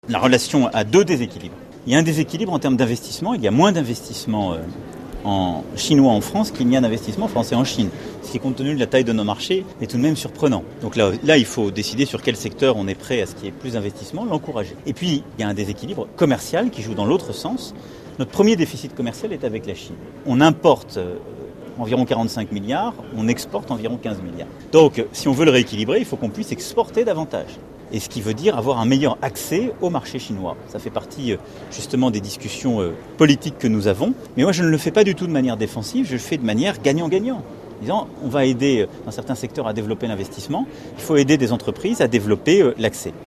la relation a deux déséquilibres. Il y a un déséquilibre en termes d'investissement, il y a moins d'investissement en chinois en France qu'il n'y a d'investissement français en Chine. Ce qui, compte tenu de la taille de nos marchés, est tout de même surprenant. Donc là, il faut décider sur quel secteur on est prêt à ce qu'il y ait plus d'investissement, l'encourager. Et puis, il y a un déséquilibre commercial qui joue dans l'autre sens. Notre premier déficit commercial est avec la Chine. On importe environ 45 milliards, on exporte environ 15 milliards. Donc, si on veut le rééquilibrer, il faut qu'on puisse exporter davantage. Et ce qui veut dire avoir un meilleur accès au marché chinois. Ça fait partie justement des discussions politiques que nous avons. Mais moi, je ne le fais pas du tout de manière défensive, je le fais de manière gagnant-gagnant. Disant, on va aider dans certains secteurs à développer l'investissement, il faut aider des entreprises à développer l'accès.